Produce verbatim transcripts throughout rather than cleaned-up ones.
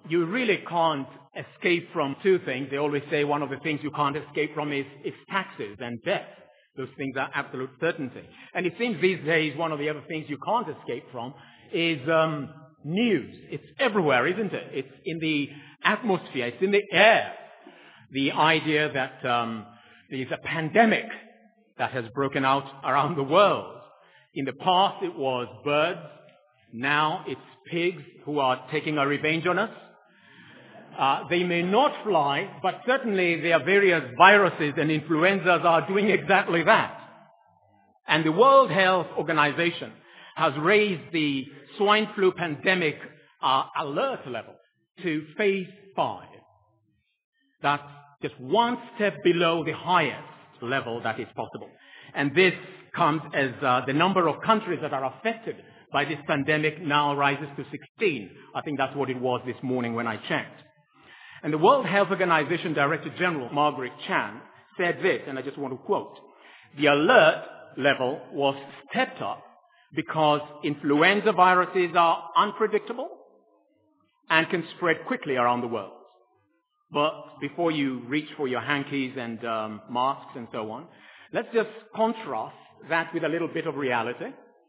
you really can't escape from two things. They always say one of the things you can't escape from is, is taxes and debt. Those things are absolute certainty. And it seems these days one of the other things you can't escape from is um, news. It's everywhere, isn't it? It's in the atmosphere. It's in the air. The idea that um, there's a pandemic that has broken out around the world. In the past, it was birds. Now it's pigs who are taking a revenge on us. Uh, they may not fly, but certainly there are various viruses and influenzas are doing exactly that. And the World Health Organization has raised the swine flu pandemic uh, alert level to phase five. That's just one step below the highest level that is possible. And this comes as uh, the number of countries that are affected by this pandemic now rises to sixteen. I think that's what it was this morning when I checked. And the World Health Organization Director General, Margaret Chan, said this, and I just want to quote, "The alert level was stepped up because influenza viruses are unpredictable and can spread quickly around the world. But before you reach for your hankies and um, masks and so on, let's just contrast that with a little bit of reality.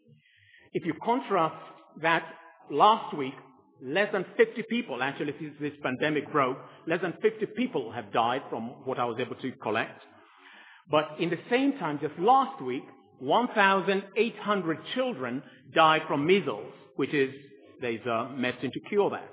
If you contrast that last week, less than fifty people, actually since this pandemic broke, less than fifty people have died from what I was able to collect. But in the same time, just last week, one thousand eight hundred children died from measles, which is, there's a medicine to cure that.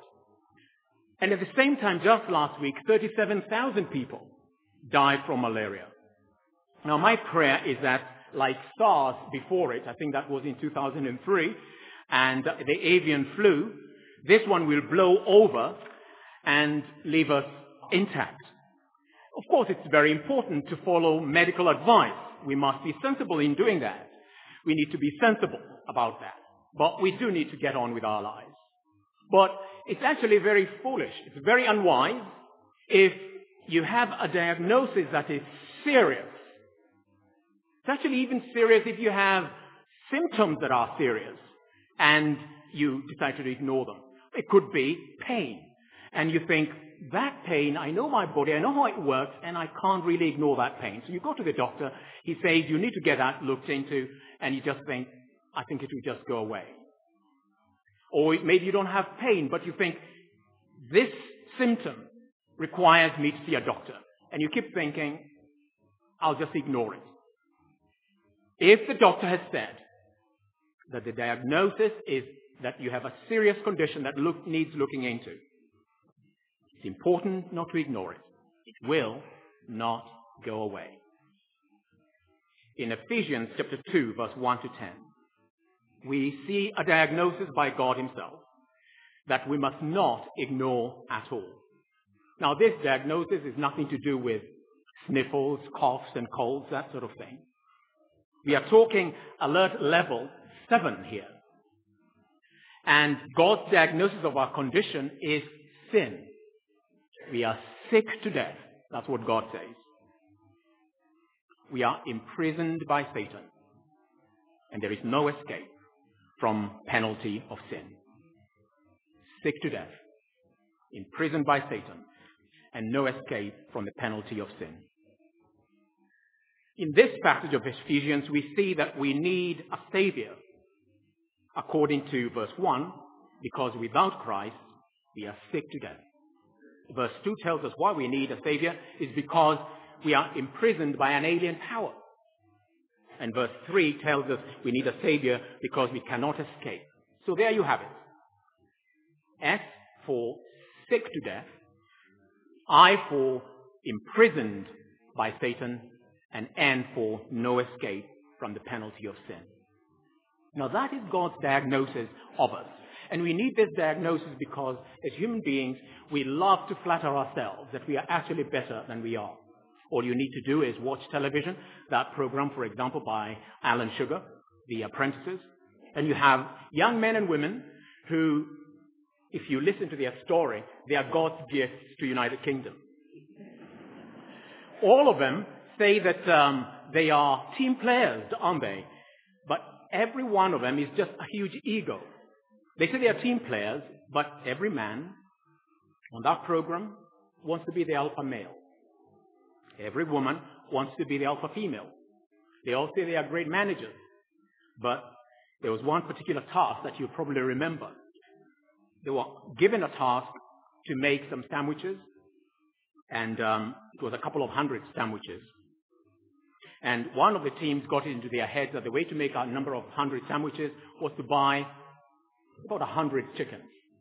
And at the same time, just last week, thirty-seven thousand people died from malaria. Now, my prayer is that, like SARS before it, I think that was in two thousand three, and the avian flu, this one will blow over and leave us intact. Of course, it's very important to follow medical advice. We must be sensible in doing that. We need to be sensible about that. But we do need to get on with our lives. But it's actually very foolish. It's very unwise if you have a diagnosis that is serious. It's actually even serious if you have symptoms that are serious and you decide to ignore them. It could be pain. And you think, that pain, I know my body, I know how it works, and I can't really ignore that pain. So you go to the doctor, he says you need to get that looked into, and you just think, I think it will just go away. Or maybe you don't have pain, but you think, this symptom requires me to see a doctor. And you keep thinking, I'll just ignore it. If the doctor has said that the diagnosis is that you have a serious condition that look, needs looking into, it's important not to ignore it. It will not go away. In Ephesians chapter two, verse one to ten, we see a diagnosis by God himself that we must not ignore at all. Now, this diagnosis is nothing to do with sniffles, coughs, and colds, that sort of thing. We are talking alert level seven here. And God's diagnosis of our condition is sin. We are sick to death. That's what God says. We are imprisoned by Satan. And there is no escape from penalty of sin. Sick to death. Imprisoned by Satan. And no escape from the penalty of sin. In this passage of Ephesians, we see that we need a Savior. According to verse one, because without Christ, we are sick to death. Verse two tells us why we need a Savior is because we are imprisoned by an alien power. And verse three tells us we need a Savior because we cannot escape. So there you have it. S for sick to death, I for imprisoned by Satan, and N for no escape from the penalty of sin. Now that is God's diagnosis of us. And we need this diagnosis because as human beings, we love to flatter ourselves that we are actually better than we are. All you need to do is watch television, that program, for example, by Alan Sugar, The Apprentices. And you have young men and women who, if you listen to their story, they are God's gifts to United Kingdom. All of them say that um, they are team players, aren't they? But every one of them is just a huge ego. They say they are team players, but every man on that program wants to be the alpha male. Every woman wants to be the alpha female. They all say they are great managers. But there was one particular task that you probably remember. They were given a task to make some sandwiches, and um, it was a couple of hundred sandwiches. And one of the teams got it into their heads that the way to make a number of hundred sandwiches was to buy about a hundred chickens.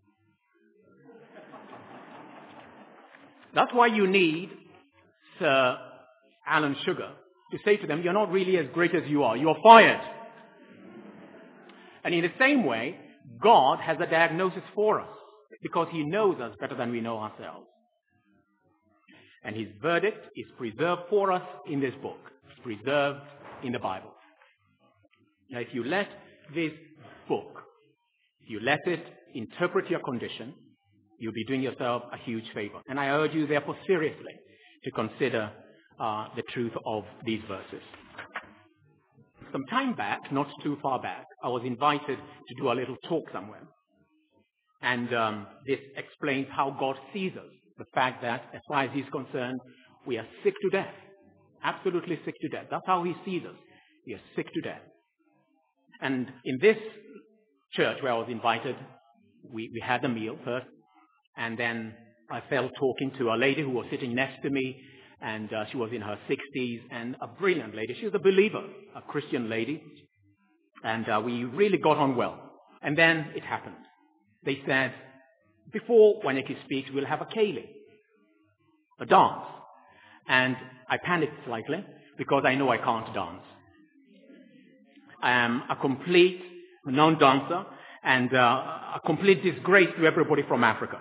That's why you need Sir Alan Sugar to say to them, you're not really as great as you are. You're fired. And in the same way, God has a diagnosis for us because he knows us better than we know ourselves. And his verdict is preserved for us in this book. It's preserved in the Bible. Now, if you let this book, if you let it interpret your condition, you'll be doing yourself a huge favor. And I urge you, therefore, seriously to consider uh, the truth of these verses. Some time back, not too far back, I was invited to do a little talk somewhere. And um, this explains how God sees us. The fact that, as far as he's concerned, we are sick to death. Absolutely sick to death. That's how he sees us. We are sick to death. And in this church where I was invited, we, we had a meal first. And then I fell talking to a lady who was sitting next to me. And uh, she was in her sixties, and a brilliant lady. She was a believer, a Christian lady. And uh, we really got on well. And then it happened. They said, before Wanyeki speaks, we'll have a Kaylee, a dance. And I panicked slightly because I know I can't dance. I am a complete non-dancer and uh, a complete disgrace to everybody from Africa.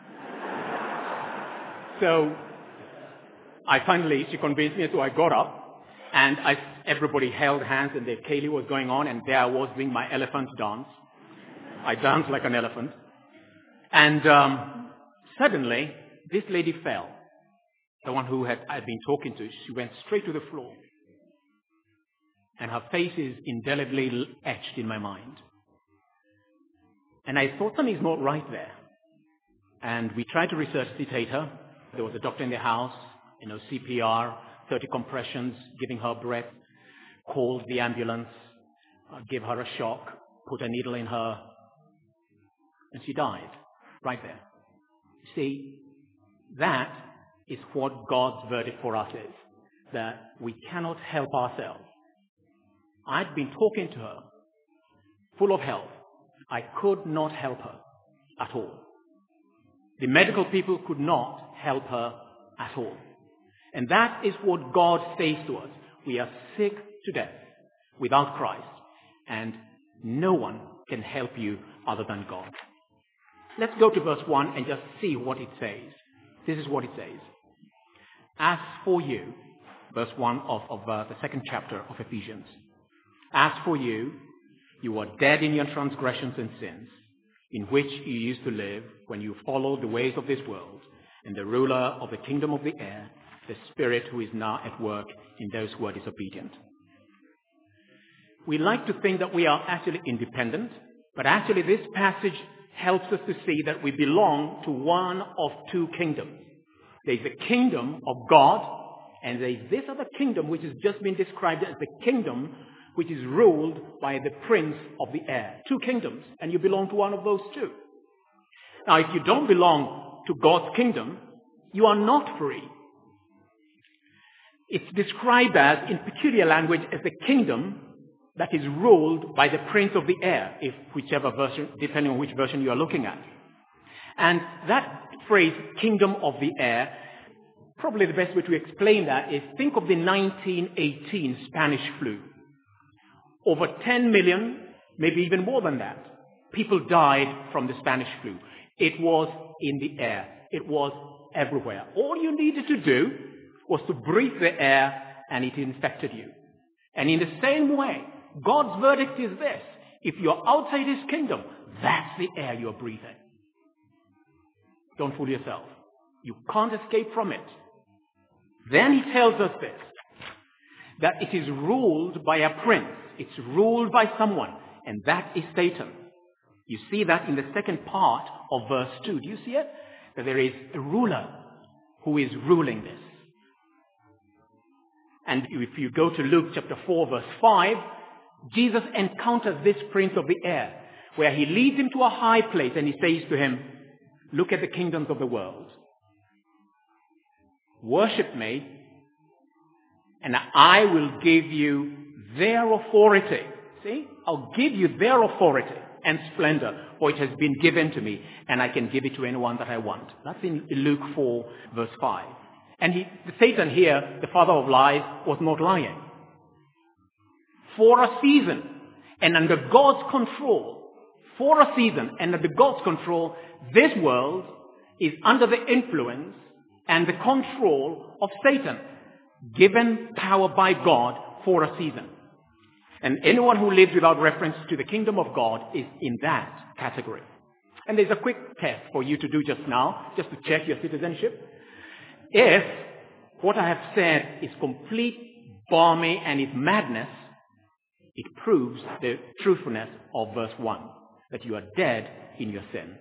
So I finally, she convinced me, so I got up, and I, everybody held hands, and the Kaylee was going on, and there I was doing my elephant dance. I danced like an elephant. And um, suddenly, this lady fell. The one who had I'd been talking to, she went straight to the floor. And her face is indelibly etched in my mind. And I thought something's not right there. And we tried to resuscitate her. There was a doctor in the house. You know, C P R, thirty compressions, giving her breath, called the ambulance, uh, gave her a shock, put a needle in her, and she died right there. See, that is what God's verdict for us is, that we cannot help ourselves. I'd been talking to her, full of help. I could not help her at all. The medical people could not help her at all. And that is what God says to us. We are sick to death without Christ, and no one can help you other than God. Let's go to verse one and just see what it says. This is what it says. As for you, verse one of, of uh, the second chapter of Ephesians. As for you, you were dead in your transgressions and sins, in which you used to live when you followed the ways of this world, and the ruler of the kingdom of the air, the Spirit who is now at work in those who are disobedient. We like to think that we are actually independent, but actually this passage helps us to see that we belong to one of two kingdoms. There's the kingdom of God, and there's this other kingdom which has just been described as the kingdom which is ruled by the prince of the air. Two kingdoms, and you belong to one of those two. Now, if you don't belong to God's kingdom, you are not free. It's described as, in peculiar language, as the kingdom that is ruled by the prince of the air, if whichever version, depending on which version you are looking at. And that phrase, kingdom of the air, probably the best way to explain that is think of the nineteen eighteen Spanish flu. Over ten million, maybe even more than that, people died from the Spanish flu. It was in the air. It was everywhere. All you needed to do was to breathe the air, and it infected you. And in the same way, God's verdict is this. If you're outside his kingdom, that's the air you're breathing. Don't fool yourself. You can't escape from it. Then he tells us this, that it is ruled by a prince. It's ruled by someone, and that is Satan. You see that in the second part of verse two. Do you see it? that there is a ruler who is ruling this. And if you go to Luke chapter four, verse five, Jesus encounters this prince of the air, where he leads him to a high place and he says to him, look at the kingdoms of the world. Worship me, and I will give you their authority. See? I'll give you their authority and splendor, for it has been given to me, and I can give it to anyone that I want. That's in Luke four, verse five. And he, Satan here, the father of lies, was not lying. For a season, and under God's control, for a season, and under God's control, this world is under the influence and the control of Satan, given power by God for a season. And anyone who lives without reference to the kingdom of God is in that category. And there's a quick test for you to do just now, just to check your citizenship. If what I have said is complete balmy and is madness, it proves the truthfulness of verse one, that you are dead in your sin.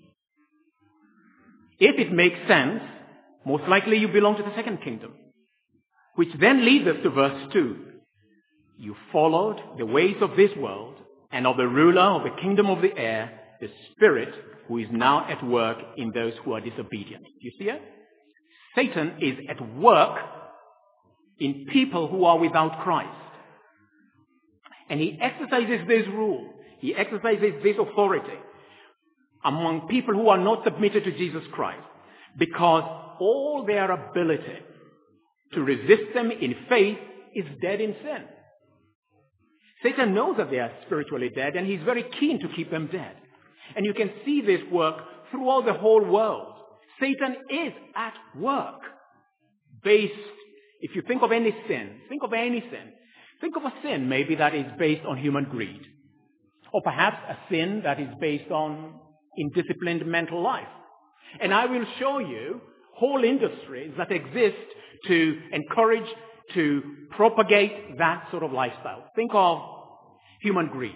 If it makes sense, most likely you belong to the second kingdom, which then leads us to verse two. You followed the ways of this world and of the ruler of the kingdom of the air, the spirit who is now at work in those who are disobedient. Do you see it? Satan is at work in people who are without Christ. And he exercises this rule. He exercises this authority among people who are not submitted to Jesus Christ, because all their ability to resist them in faith is dead in sin. Satan knows that they are spiritually dead, and he's very keen to keep them dead. And you can see this work throughout the whole world. Satan is at work based, if you think of any sin, think of any sin. Think of a sin maybe that is based on human greed. Or perhaps a sin that is based on indisciplined mental life. And I will show you whole industries that exist to encourage, to propagate that sort of lifestyle. Think of human greed.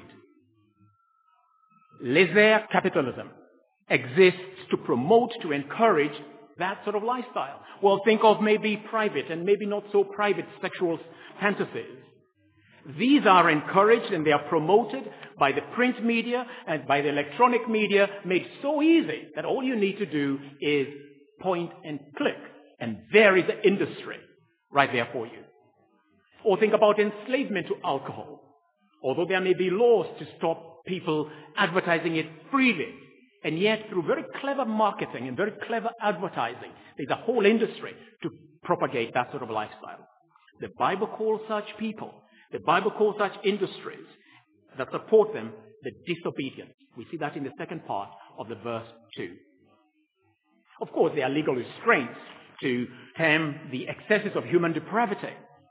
Laissez capitalism exists to promote, to encourage that sort of lifestyle. Well, think of maybe private and maybe not so private sexual fantasies. These are encouraged and they are promoted by the print media and by the electronic media, made so easy that all you need to do is point and click, and there is the industry right there for you. Or think about enslavement to alcohol. Although there may be laws to stop people advertising it freely, and yet through very clever marketing and very clever advertising, there's a whole industry to propagate that sort of lifestyle. The Bible calls such people, the Bible calls such industries that support them the disobedient. We see that in the second part of the verse two. Of course, there are legal restraints to tame the excesses of human depravity.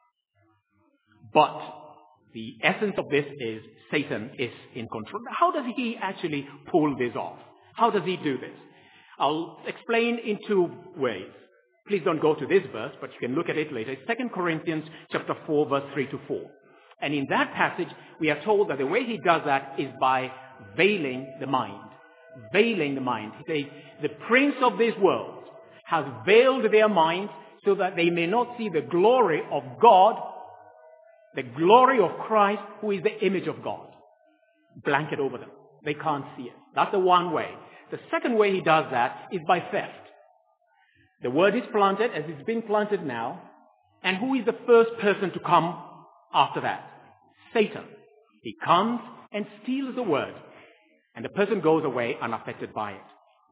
But the essence of this is Satan is in control. How does he actually pull this off? How does he do this? I'll explain in two ways. Please don't go to this verse, but you can look at it later. It's Second Corinthians chapter four, verse three to four. And in that passage, we are told that the way he does that is by veiling the mind. Veiling the mind. He says, the prince of this world has veiled their minds so that they may not see the glory of God, the glory of Christ, who is the image of God. Blanket over them. They can't see it. That's the one way. The second way he does that is by theft. The word is planted as it's being planted now. And who is the first person to come after that? Satan. He comes and steals the word. And the person goes away unaffected by it.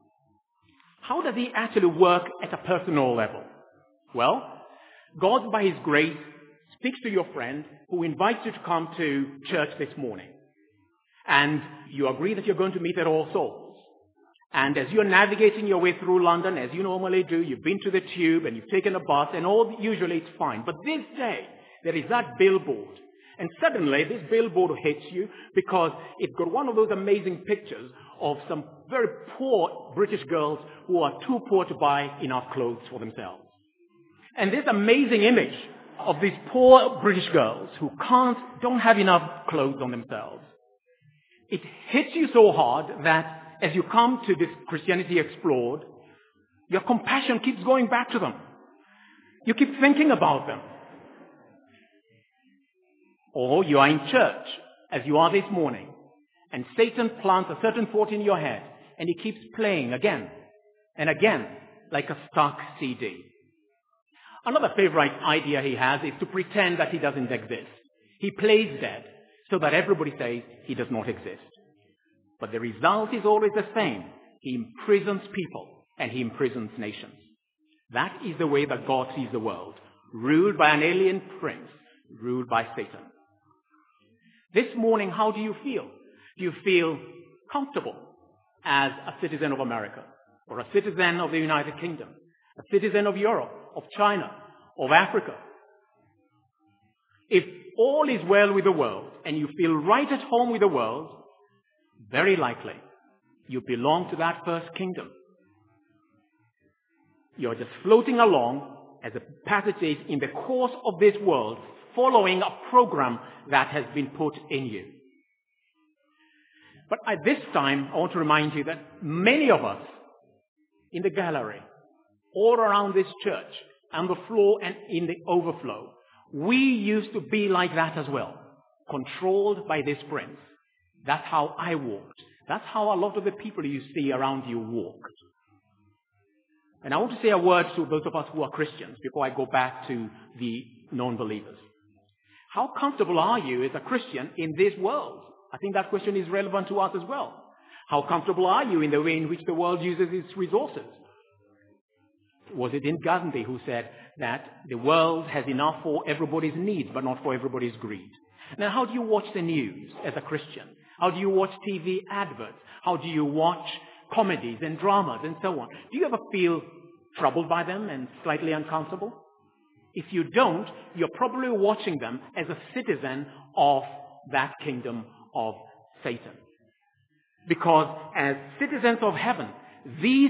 How does he actually work at a personal level? Well, God, by his grace, speaks to your friend who invites you to come to church this morning. And you agree that you're going to meet at All Souls. And as you're navigating your way through London, as you normally do, you've been to the tube and you've taken a bus, and all usually it's fine. But this day, there is that billboard. And suddenly, this billboard hits you because it's got one of those amazing pictures of some very poor British girls who are too poor to buy enough clothes for themselves. And this amazing image of these poor British girls who can't, don't have enough clothes on themselves, it hits you so hard that as you come to this Christianity Explored, Your compassion keeps going back to them. You keep thinking about them. Or you are in church, as you are this morning, and Satan plants a certain thought in your head, and he keeps playing again and again, like a stuck C D. Another favorite idea he has is to pretend that he doesn't exist. He plays dead so that everybody says he does not exist. But the result is always the same. He imprisons people and he imprisons nations. That is the way that God sees the world, ruled by an alien prince, ruled by Satan. This morning, how do you feel? Do you feel comfortable as a citizen of America, or a citizen of the United Kingdom, a citizen of Europe, of China, of Africa? If all is well with the world and you feel right at home with the world, very likely you belong to that first kingdom. You're just floating along, as the passage says, in the course of this world, following a program that has been put in you. But at this time, I want to remind you that many of us in the gallery, all around this church, on the floor and in the overflow, we used to be like that as well, controlled by this prince. That's how I walked. That's how a lot of the people you see around you walked. And I want to say a word to those of us who are Christians before I go back to the non-believers. How comfortable are you as a Christian in this world? I think that question is relevant to us as well. How comfortable are you in the way in which the world uses its resources? Was it in Gandhi who said that the world has enough for everybody's needs, but not for everybody's greed? Now, how do you watch the news as a Christian? How do you watch T V adverts? How do you watch comedies and dramas and so on? Do you ever feel troubled by them and slightly uncomfortable? If you don't, you're probably watching them as a citizen of that kingdom of Satan. Because as citizens of heaven, these,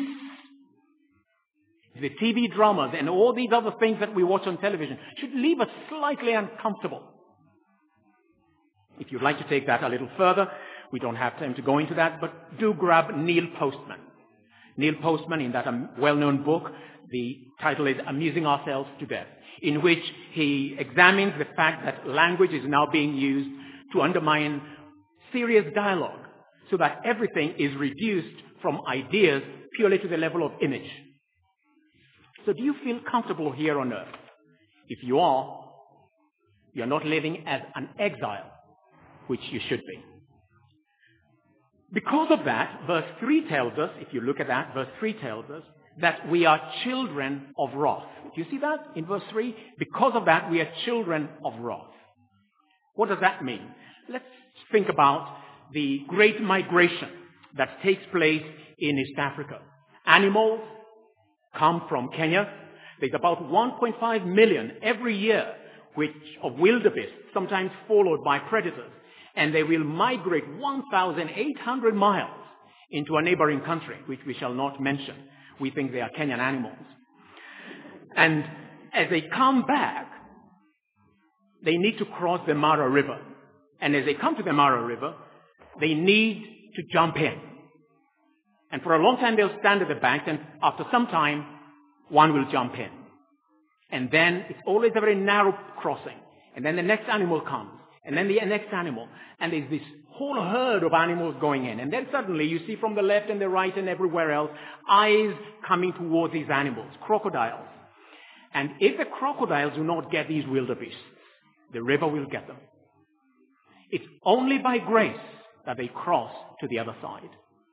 the T V dramas and all these other things that we watch on television should leave us slightly uncomfortable. If you'd like to take that a little further, we don't have time to go into that, but do grab Neil Postman. Neil Postman, in that well-known book, the title is Amusing Ourselves to Death, in which he examines the fact that language is now being used to undermine serious dialogue, so that everything is reduced from ideas purely to the level of image. So do you feel comfortable here on earth? If you are, you're not living as an exile, which you should be. Because of that, verse three tells us, if you look at that, verse three tells us that we are children of wrath. Do you see that in verse three? Because of that, we are children of wrath. What does that mean? Let's think about the great migration that takes place in East Africa. Animals come from Kenya. There's about one point five million every year which of wildebeest, sometimes followed by predators. And they will migrate one thousand eight hundred miles into a neighboring country, which we shall not mention. We think they are Kenyan animals. And as they come back, they need to cross the Mara River. And as they come to the Mara River, they need to jump in. And for a long time, they'll stand at the bank, and after some time, one will jump in. And then it's always a very narrow crossing. And then the next animal comes. And then the next animal. And there's this whole herd of animals going in. And then suddenly you see from the left and the right and everywhere else, eyes coming towards these animals, crocodiles. And if the crocodiles do not get these wildebeests, the river will get them. It's only by grace that they cross to the other side.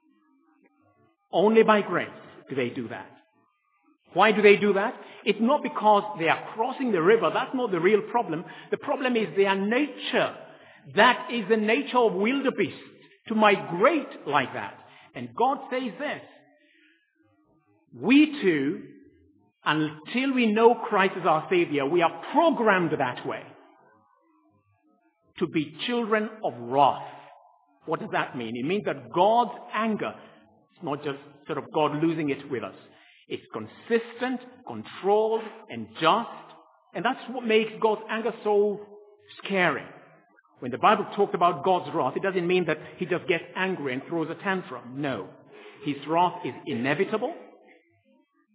Only by grace do they do that. Why do they do that? It's not because they are crossing the river. That's not the real problem. The problem is their nature. That is the nature of wildebeest, to migrate like that. And God says this: we too, until we know Christ as our Savior, we are programmed that way, to be children of wrath. What does that mean? It means that God's anger is not just sort of God losing it with us. It's consistent, controlled, and just. And that's what makes God's anger so scary. When the Bible talks about God's wrath, it doesn't mean that he just gets angry and throws a tantrum. No. His wrath is inevitable.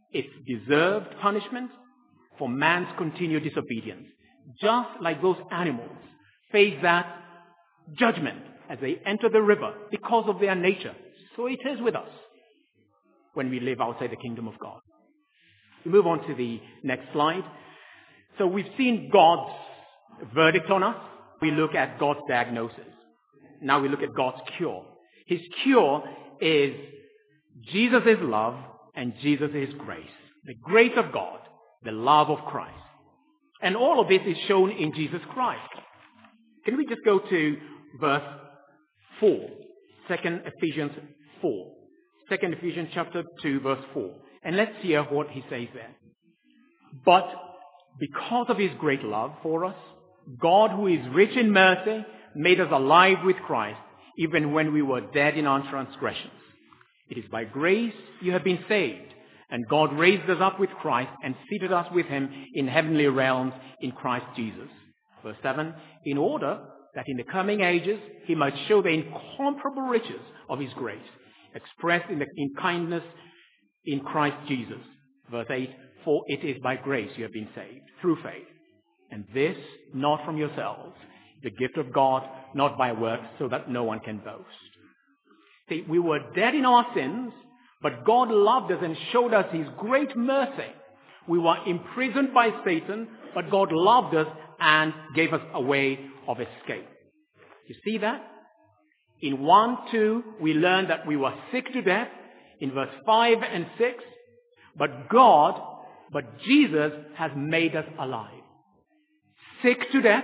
its deserved punishment for man's continued disobedience. Just like those animals face that judgment as they enter the river because of their nature, so it is with us when we live outside the kingdom of God. We move on to the next slide. So we've seen God's verdict on us. We look at God's diagnosis. Now we look at God's cure. His cure is Jesus' love and Jesus' grace. The grace of God, the love of Christ. And all of this is shown in Jesus Christ. Can we just go to verse four? Second Ephesians four. Second Ephesians chapter two, verse four. And let's hear what he says there. But because of his great love for us, God, who is rich in mercy, made us alive with Christ, even when we were dead in our transgressions. It is by grace you have been saved, and God raised us up with Christ and seated us with him in heavenly realms in Christ Jesus. Verse seven, in order that in the coming ages he might show the incomparable riches of his grace, expressed in, the, in kindness in Christ Jesus. Verse eight, for it is by grace you have been saved, through faith. And this not from yourselves, the gift of God, not by works, so that no one can boast. See, we were dead in our sins, but God loved us and showed us his great mercy. We were imprisoned by Satan, but God loved us and gave us a way of escape. You see that? In one, two, we learned that we were sick to death. In verse five and six, but God, but Jesus has made us alive. Sick to death,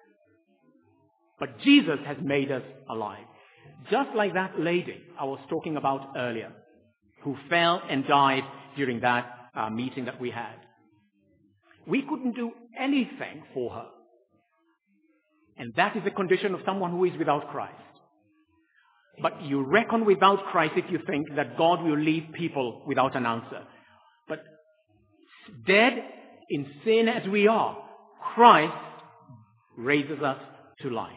but Jesus has made us alive. Just like that lady I was talking about earlier, who fell and died during that uh, meeting that we had. We couldn't do anything for her. And that is the condition of someone who is without Christ. But you reckon without Christ if you think that God will leave people without an answer. But dead in sin as we are, Christ raises us to life.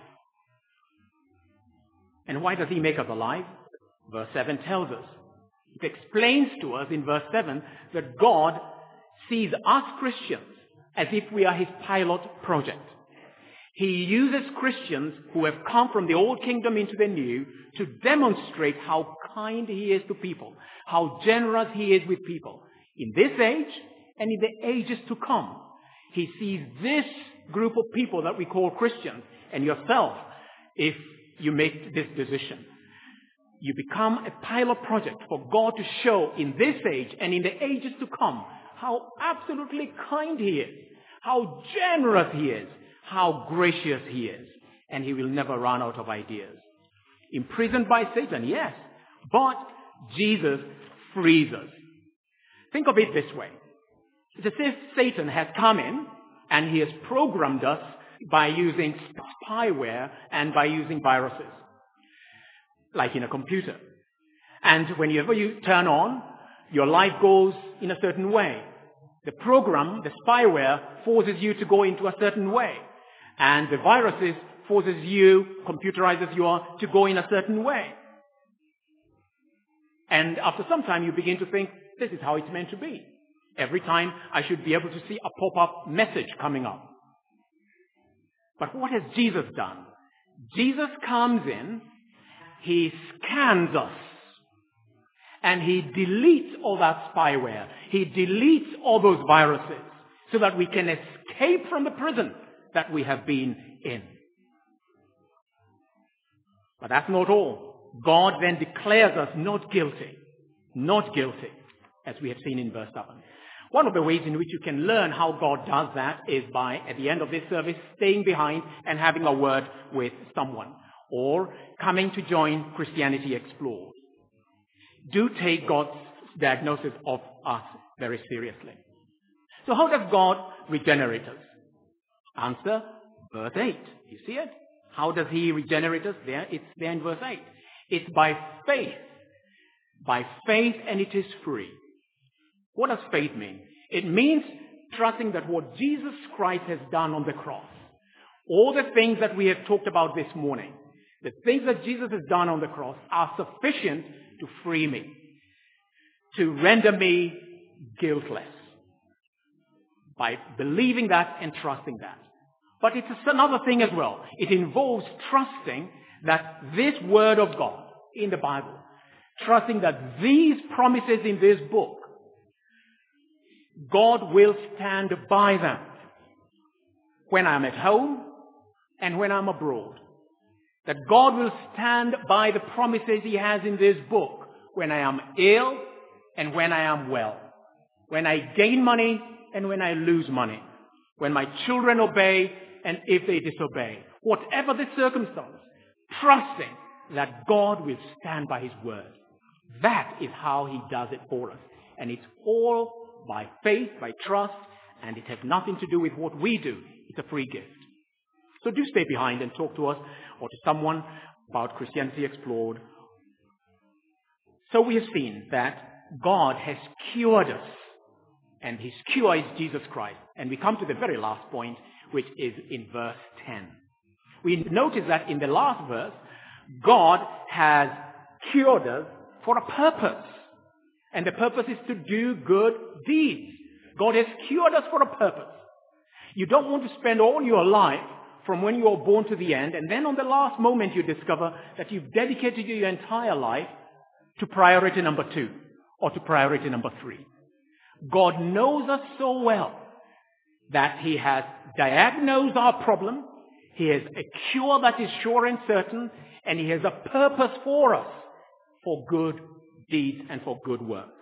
And why does he make us alive? Verse seven tells us. It explains to us in verse seven that God sees us Christians as if we are his pilot project. He uses Christians who have come from the old kingdom into the new to demonstrate how kind he is to people, how generous he is with people. In this age and in the ages to come, he sees this group of people that we call Christians, and yourself, if you make this decision. You become a pilot project for God to show in this age and in the ages to come how absolutely kind he is, how generous he is, how gracious he is, and he will never run out of ideas. Imprisoned by Satan, yes, but Jesus frees us. Think of it this way. It's as if Satan has come in and he has programmed us by using spyware and by using viruses, like in a computer. And whenever you turn on, your life goes in a certain way. The program, the spyware, forces you to go into a certain way. And the viruses forces you, computerizes you to go in a certain way. And after some time, you begin to think, this is how it's meant to be. Every time I should be able to see a pop-up message coming up. But what has Jesus done? Jesus comes in, he scans us, and he deletes all that spyware. He deletes all those viruses so that we can escape from the prison that we have been in. But that's not all. God then declares us not guilty. Not guilty, as we have seen in verse seven. One of the ways in which you can learn how God does that is by, at the end of this service, staying behind and having a word with someone, or coming to join Christianity Explored. Do take God's diagnosis of us very seriously. So how does God regenerate us? Answer, verse eight. You see it? How does he regenerate us? There, it's there in verse eight. It's by faith. By faith, and it is free. What does faith mean? It means trusting that what Jesus Christ has done on the cross, all the things that we have talked about this morning, the things that Jesus has done on the cross are sufficient to free me, to render me guiltless by believing that and trusting that. But it's another thing as well. It involves trusting that this word of God in the Bible, trusting that these promises in this book, God will stand by them when I'm at home and when I'm abroad. That God will stand by the promises he has in this book when I am ill and when I am well. When I gain money and when I lose money. When my children obey and if they disobey. Whatever the circumstance, trusting that God will stand by his word. That is how he does it for us. And it's all by faith, by trust, and it has nothing to do with what we do. It's a free gift. So do stay behind and talk to us or to someone about Christianity Explored. So we have seen that God has cured us, and his cure is Jesus Christ. And we come to the very last point, which is in verse ten. We notice that in the last verse, God has cured us for a purpose. And the purpose is to do good deeds. God has cured us for a purpose. You don't want to spend all your life from when you were born to the end, and then on the last moment you discover that you've dedicated your entire life to priority number two or to priority number three. God knows us so well that he has diagnosed our problem, he has a cure that is sure and certain, and he has a purpose for us for good deeds and for good works.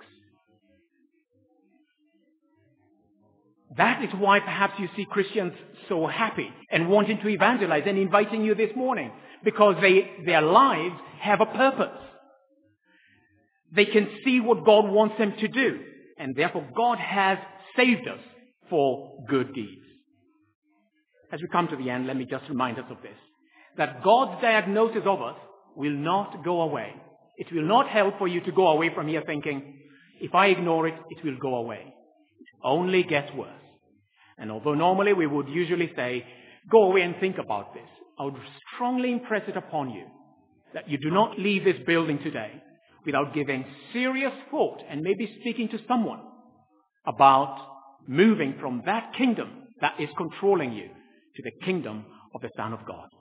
That is why perhaps you see Christians so happy and wanting to evangelize and inviting you this morning, because they, their lives have a purpose. They can see what God wants them to do, and therefore God has saved us for good deeds. As we come to the end, let me just remind us of this, that God's diagnosis of us will not go away. It will not help for you to go away from here thinking, if I ignore it, it will go away. It only gets worse. And although normally we would usually say, go away and think about this, I would strongly impress it upon you that you do not leave this building today without giving serious thought and maybe speaking to someone about moving from that kingdom that is controlling you to the kingdom of the Son of God.